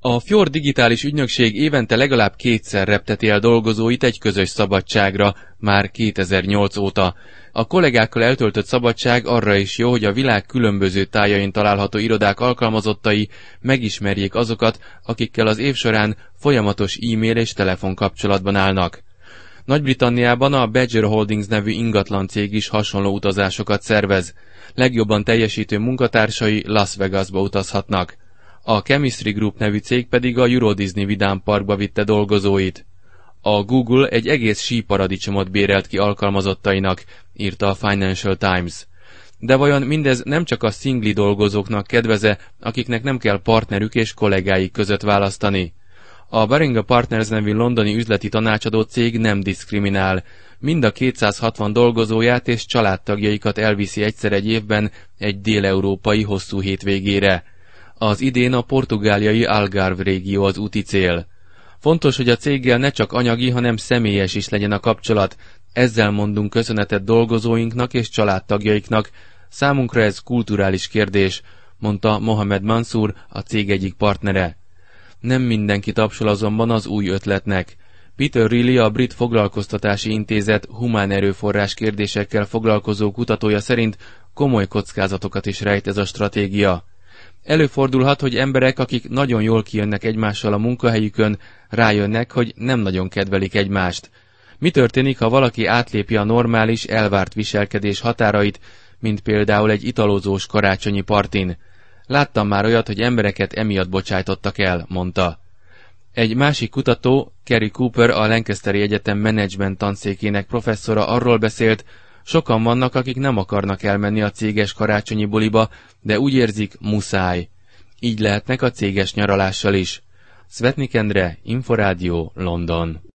A Fjord digitális ügynökség évente legalább kétszer repteti el dolgozóit egy közös szabadságra, már 2008 óta. A kollégákkal eltöltött szabadság arra is jó, hogy a világ különböző tájain található irodák alkalmazottai megismerjék azokat, akikkel az év során folyamatos e-mail és telefon kapcsolatban állnak. Nagy-Britanniában a Badger Holdings nevű ingatlan cég is hasonló utazásokat szervez. Legjobban teljesítő munkatársai Las Vegasba utazhatnak. A Chemistry Group nevű cég pedig a Euro Disney vidámparkba vitte dolgozóit. A Google egy egész síparadicsomot bérelt ki alkalmazottainak, írta a Financial Times. De vajon mindez nem csak a szingli dolgozóknak kedveze, akiknek nem kell partnerük és kollégáik között választani? A Baringa Partners nevű londoni üzleti tanácsadó cég nem diszkriminál. Mind a 260 dolgozóját és családtagjaikat elviszi egyszer egy évben egy déleurópai hosszú hétvégére. Az idén a portugáliai Algarve régió az úti cél. Fontos, hogy a céggel ne csak anyagi, hanem személyes is legyen a kapcsolat. Ezzel mondunk köszönetet dolgozóinknak és családtagjaiknak. Számunkra ez kulturális kérdés, mondta Mohamed Mansour, a cég egyik partnere. Nem mindenki tapsol azonban az új ötletnek. Peter Reilly, a Brit Foglalkoztatási Intézet humán erőforrás kérdésekkel foglalkozó kutatója szerint komoly kockázatokat is rejt ez a stratégia. Előfordulhat, hogy emberek, akik nagyon jól kijönnek egymással a munkahelyükön, rájönnek, hogy nem nagyon kedvelik egymást. Mi történik, ha valaki átlépi a normális, elvárt viselkedés határait, mint például egy italozós karácsonyi partin? Láttam már olyat, hogy embereket emiatt bocsájtottak el, mondta. Egy másik kutató, Kerry Cooper, a Lancasteri Egyetem menedzsment tanszékének professzora arról beszélt, sokan vannak, akik nem akarnak elmenni a céges karácsonyi buliba, de úgy érzik, muszáj. Így lehetnek a céges nyaralással is. Svetnik Endre, Inforádió, London.